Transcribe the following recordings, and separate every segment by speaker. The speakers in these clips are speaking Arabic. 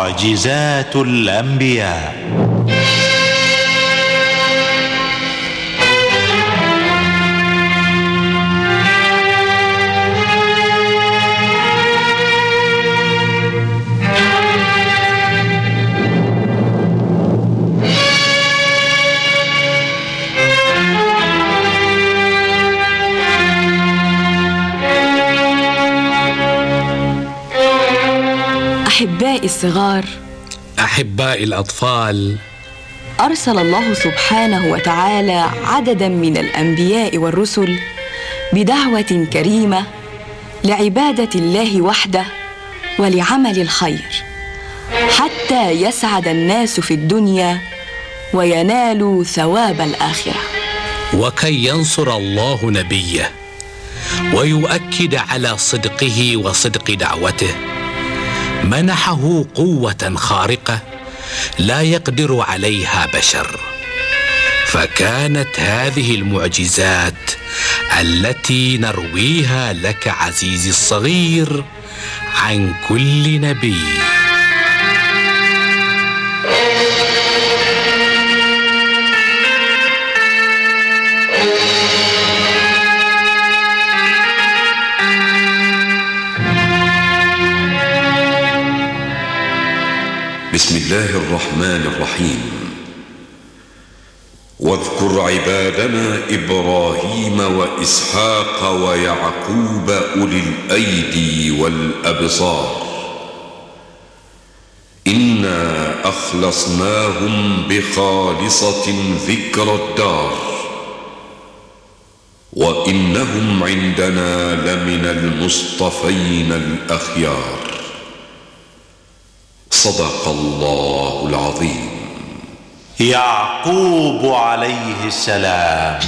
Speaker 1: معجزات الأنبياء.
Speaker 2: أحبائي الصغار،
Speaker 3: أحبائي الأطفال،
Speaker 2: أرسل الله سبحانه وتعالى عددا من الأنبياء والرسل بدعوة كريمة لعبادة الله وحده ولعمل الخير، حتى يسعد الناس في الدنيا وينالوا ثواب الآخرة.
Speaker 3: وكي ينصر الله نبيه ويؤكد على صدقه وصدق دعوته، منحه قوة خارقة لا يقدر عليها بشر. فكانت هذه المعجزات التي نرويها لك عزيزي الصغير عن كل نبي.
Speaker 4: بسم الله الرحمن الرحيم. واذكر عبادنا إبراهيم وإسحاق ويعقوب أولي الأيدي والأبصار، إنا أخلصناهم بخالصة ذكر الدار، وإنهم عندنا لمن المصطفين الأخيار. صدق الله العظيم.
Speaker 1: يعقوب عليه السلام.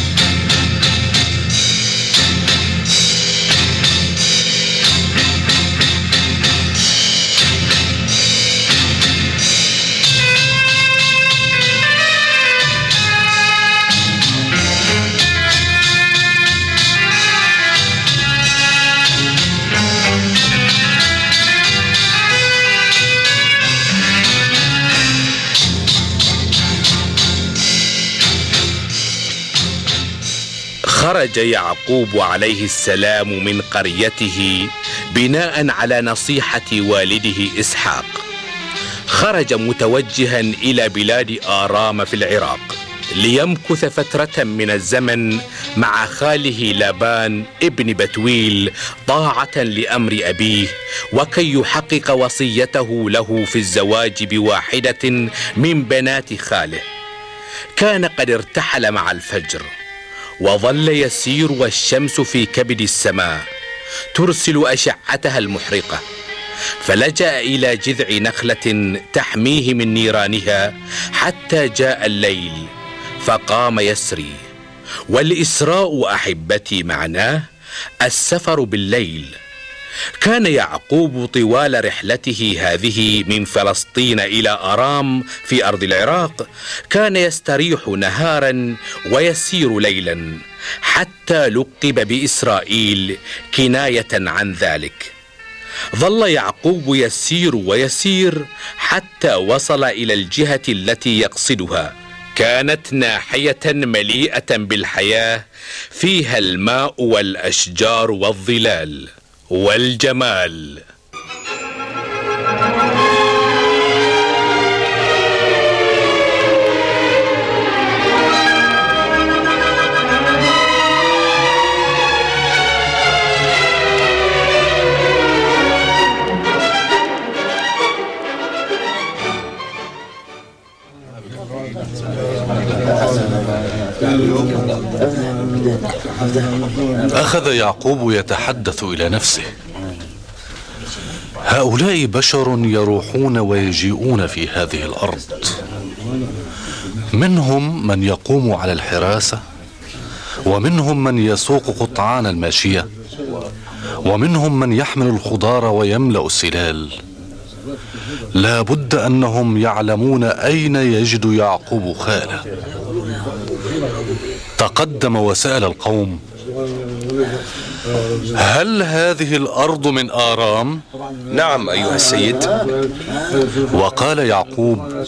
Speaker 3: خرج يعقوب عليه السلام من قريته بناء على نصيحة والده إسحاق. خرج متوجها إلى بلاد آرام في العراق ليمكث فترة من الزمن مع خاله لابان ابن بتويل طاعة لأمر أبيه، وكي يحقق وصيته له في الزواج بواحدة من بنات خاله. كان قد ارتحل مع الفجر، وظل يسير والشمس في كبد السماء ترسل أشعتها المحرقة، فلجأ إلى جذع نخلة تحميه من نيرانها حتى جاء الليل، فقام يسري. والإسراء أحبتي معناه السفر بالليل. كان يعقوب طوال رحلته هذه من فلسطين إلى آرام في أرض العراق كان يستريح نهارا ويسير ليلا، حتى لقب بإسرائيل كناية عن ذلك. ظل يعقوب يسير ويسير حتى وصل إلى الجهة التي يقصدها. كانت ناحية مليئة بالحياة، فيها الماء والأشجار والظلال والجمال.
Speaker 5: أخذ يعقوب يتحدث إلى نفسه: هؤلاء بشر يروحون ويجيئون في هذه الأرض، منهم من يقوم على الحراسة، ومنهم من يسوق قطعان الماشية، ومنهم من يحمل الخضار ويملأ السلال. لا بد أنهم يعلمون أين يجد يعقوب خاله. تقدم وسأل القوم: هل هذه الأرض من آرام؟
Speaker 6: نعم أيها السيد.
Speaker 5: وقال يعقوب: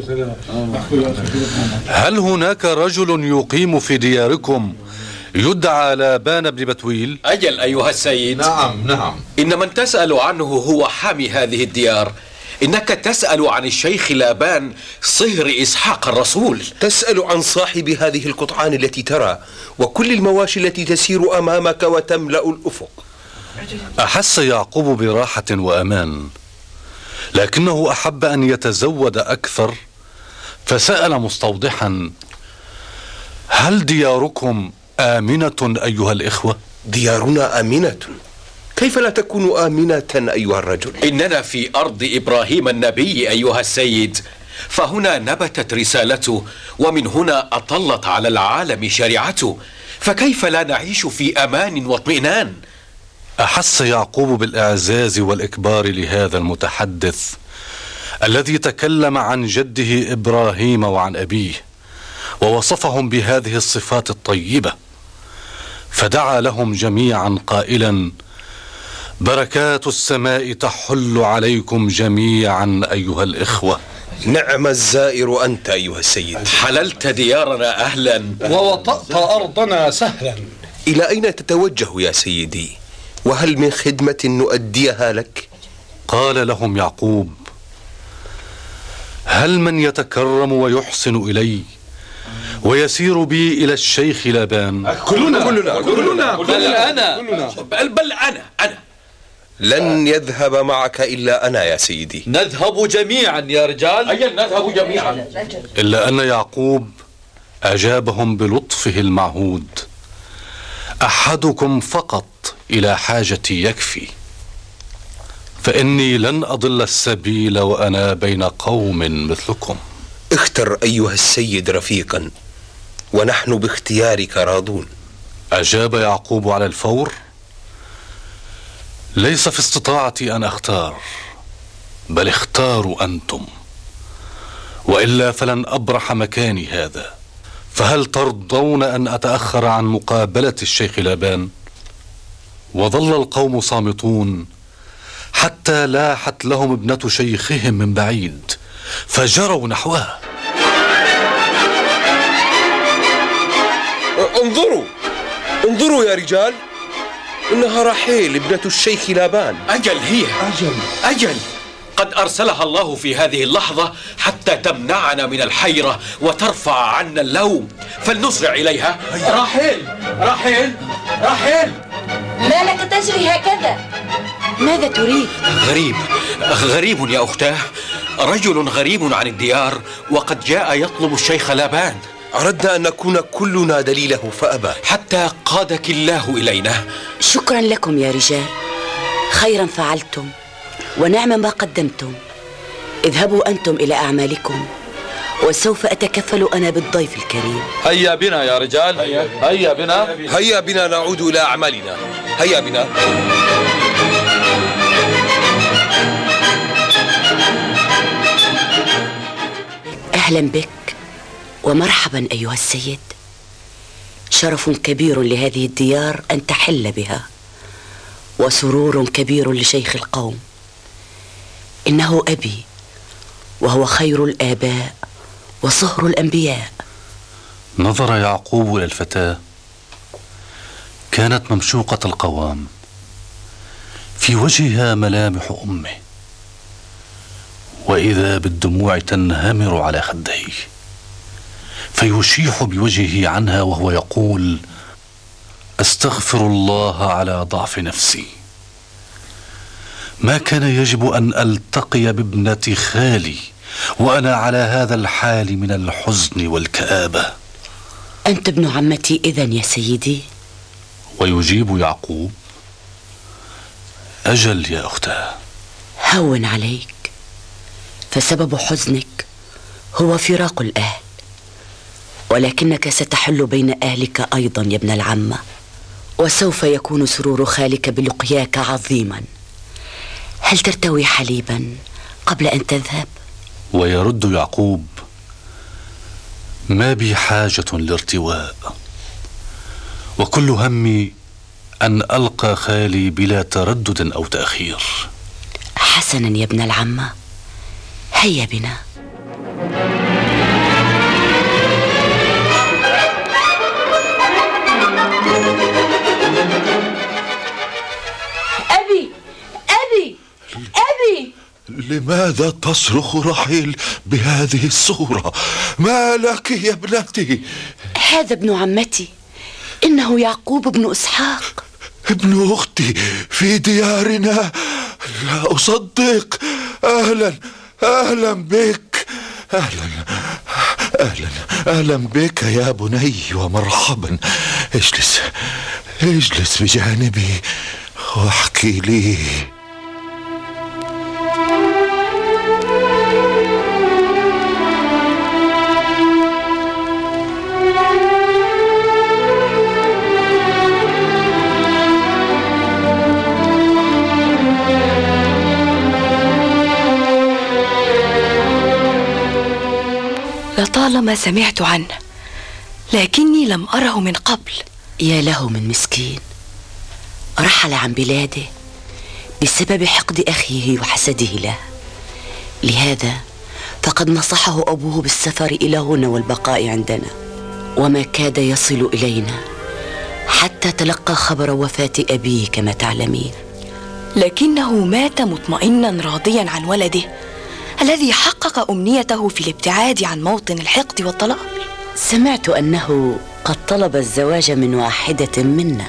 Speaker 5: هل هناك رجل يقيم في دياركم يدعى لابان بن بتويل؟
Speaker 7: أجل أيها السيد.
Speaker 6: نعم.
Speaker 7: إن من تسأل عنه هو حامي هذه الديار. إنك تسأل عن الشيخ لابان صهر إسحاق الرسول.
Speaker 6: تسأل عن صاحب هذه القطعان التي ترى، وكل المواشي التي تسير أمامك وتملأ الأفق.
Speaker 5: أحس يعقوب براحة وأمان، لكنه أحب أن يتزود أكثر، فسأل مستوضحا: هل دياركم آمنة أيها الإخوة؟
Speaker 6: ديارنا آمنة، كيف لا تكون آمنة أيها الرجل؟
Speaker 7: إننا في أرض إبراهيم النبي أيها السيد، فهنا نبتت رسالته، ومن هنا أطلت على العالم شريعته، فكيف لا نعيش في أمان واطمئنان؟
Speaker 5: أحس يعقوب بالإعزاز والإكبار لهذا المتحدث الذي تكلم عن جده إبراهيم وعن أبيه، ووصفهم بهذه الصفات الطيبة، فدعا لهم جميعا قائلا: بركات السماء تحل عليكم جميعا أيها الإخوة.
Speaker 6: نعم الزائر أنت أيها السيد.
Speaker 7: حللت ديارنا أهلا
Speaker 8: ووطأت أرضنا سهلا.
Speaker 6: إلى أين تتوجه يا سيدي؟ وهل من خدمة نؤديها لك؟
Speaker 5: قال لهم يعقوب: هل من يتكرم ويحسن إلي ويسير بي إلى الشيخ لابان؟
Speaker 6: كلنا.
Speaker 7: بل أنا.
Speaker 6: لن يذهب معك إلا أنا يا سيدي.
Speaker 8: نذهب جميعا يا رجال.
Speaker 7: أجل نذهب جميعا.
Speaker 5: إلا أن يعقوب أجابهم بلطفه المعهود: أحدكم فقط إلى حاجتي يكفي، فإني لن أضل السبيل وأنا بين قوم مثلكم.
Speaker 6: اختر أيها السيد رفيقا، ونحن باختيارك راضون.
Speaker 5: أجاب يعقوب على الفور: ليس في استطاعتي أن أختار، بل اختاروا أنتم، وإلا فلن أبرح مكاني هذا. فهل ترضون أن أتأخر عن مقابلة الشيخ لابان؟ وظل القوم صامتون حتى لاحت لهم ابنة شيخهم من بعيد، فجروا نحوها.
Speaker 6: انظروا يا رجال، إنها رحيل ابنة الشيخ لابان.
Speaker 7: أجل هي. أجل قد أرسلها الله في هذه اللحظة حتى تمنعنا من الحيرة وترفع عنا اللوم، فلنسرع إليها. رحيل
Speaker 9: ما لك تجري هكذا؟ ماذا تريد؟
Speaker 7: غريب يا أختاه، رجل غريب عن الديار وقد جاء يطلب الشيخ لابان.
Speaker 6: أردنا أن نكون كلنا دليله فأبى،
Speaker 7: حتى قادك الله إلينا.
Speaker 9: شكرا لكم يا رجال، خيرا فعلتم ونعم ما قدمتم. اذهبوا أنتم إلى أعمالكم، وسوف أتكفل أنا بالضيف الكريم.
Speaker 8: هيا بنا يا رجال،
Speaker 6: هيا بنا نعود إلى أعمالنا. هيا بنا.
Speaker 9: أهلا بك ومرحبا أيها السيد. شرف كبير لهذه الديار أن تحل بها، وسرور كبير لشيخ القوم. إنه أبي، وهو خير الآباء وصهر الأنبياء.
Speaker 5: نظر يعقوب إلى الفتاة، كانت ممشوقة القوام، في وجهها ملامح أمه، وإذا بالدموع تنهمر على خديه، فيشيح بوجهه عنها وهو يقول: أستغفر الله على ضعف نفسي، ما كان يجب أن ألتقي بابنة خالي وأنا على هذا الحال من الحزن والكآبة.
Speaker 9: أنت ابن عمتي إذن يا سيدي؟
Speaker 5: ويجيب يعقوب: أجل يا أختاه.
Speaker 9: هون عليك، فسبب حزنك هو فراق الأهل، ولكنك ستحل بين أهلك أيضا يا ابن العمة، وسوف يكون سرور خالك بلقياك عظيما. هل ترتوي حليبا قبل أن تذهب؟
Speaker 5: ويرد يعقوب: ما بي حاجة لارتواء، وكل همي أن ألقى خالي بلا تردد أو تأخير.
Speaker 9: حسنا يا ابن العمة، هيا بنا.
Speaker 10: أبي أبي أبي،
Speaker 11: لماذا تصرخ رحيل بهذه الصورة؟ ما لك يا ابنتي؟
Speaker 9: هذا ابن عمتي، إنه يعقوب بن إسحاق،
Speaker 11: ابن أختي في ديارنا. لا أصدق. أهلا بك. أهلا بك يا بني، ومرحبا. اجلس بجانبي واحكي لي.
Speaker 2: لطالما سمعت عنه، لكني لم أره من قبل.
Speaker 9: يا له من مسكين، رحل عن بلاده بسبب حقد أخيه وحسده له. لهذا فقد نصحه أبوه بالسفر إلى هنا والبقاء عندنا، وما كاد يصل إلينا حتى تلقى خبر وفاة أبيه كما تعلمين.
Speaker 2: لكنه مات مطمئنا راضيا عن ولده الذي حقق أمنيته في الابتعاد عن موطن الحقد والطلاق.
Speaker 9: سمعت أنه قد طلب الزواج من واحدة منا.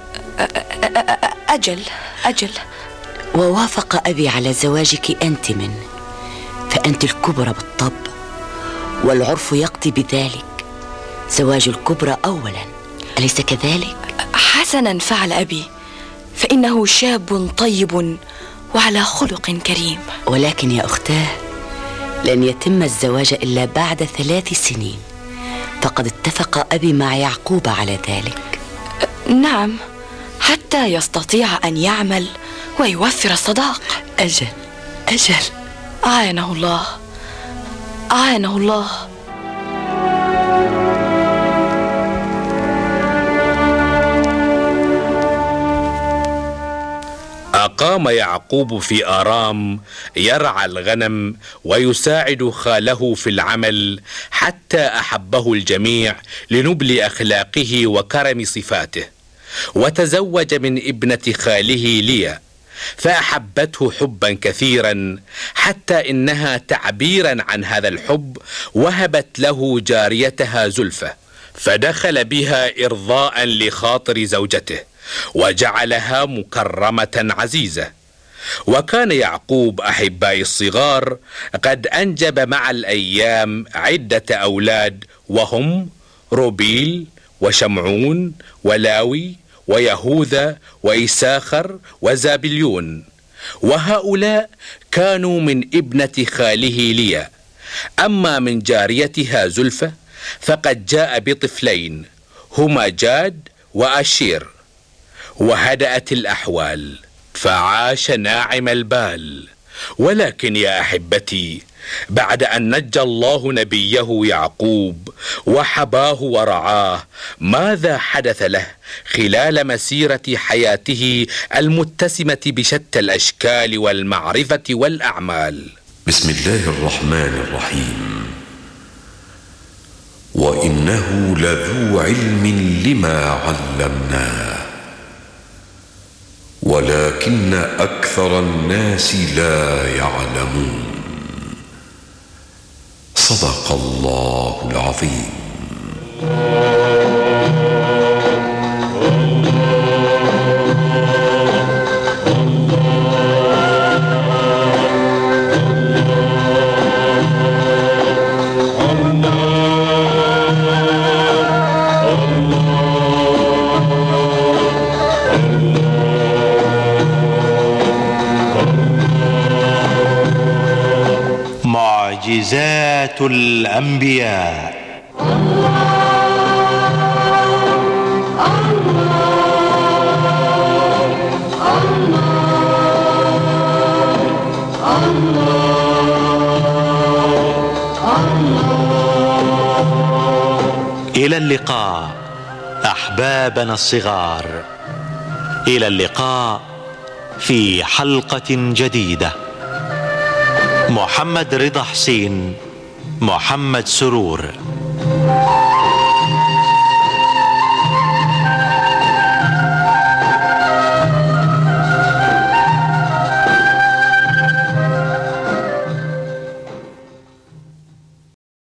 Speaker 2: أجل.
Speaker 9: ووافق أبي على زواجك أنت منه، فأنت الكبرى بالطبع، والعرف يقضي بذلك. زواج الكبرى أولا، أليس كذلك؟
Speaker 2: حسنا فعل أبي، فإنه شاب طيب وعلى خلق كريم.
Speaker 9: ولكن يا أختاه، لن يتم الزواج إلا بعد 3 سنين، فقد اتفق أبي مع يعقوب على ذلك.
Speaker 2: نعم، حتى يستطيع أن يعمل ويوفر الصداق.
Speaker 9: أجل.
Speaker 2: أعانه الله.
Speaker 3: أقام يعقوب في آرام يرعى الغنم ويساعد خاله في العمل، حتى أحبه الجميع لنبل أخلاقه وكرم صفاته. وتزوج من ابنة خاله ليا، فأحبته حبا كثيرا، حتى إنها تعبيرا عن هذا الحب وهبت له جاريتها زلفة، فدخل بها إرضاء لخاطر زوجته وجعلها مكرمة عزيزة. وكان يعقوب أحبائي الصغار قد أنجب مع الأيام عدة أولاد، وهم روبيل وشمعون ولاوي ويهوذا وإساخر وزابليون، وهؤلاء كانوا من ابنة خاله ليا. أما من جاريتها زلفة فقد جاء بطفلين هما جاد وأشير. وهدأت الأحوال فعاش ناعم البال. ولكن يا أحبتي، بعد أن نجى الله نبيه يعقوب وحباه ورعاه، ماذا حدث له خلال مسيرة حياته المتسمة بشتى الأشكال والمعرفة والأعمال؟
Speaker 4: بسم الله الرحمن الرحيم. وإنه لذو علم لما علمناه، ولكن أكثر الناس لا يعلمون. صدق الله العظيم.
Speaker 1: معجزات الأنبياء. إلى اللقاء أحبابنا الصغار. إلى اللقاء في حلقة جديدة. محمد رضا حسين، محمد سرور.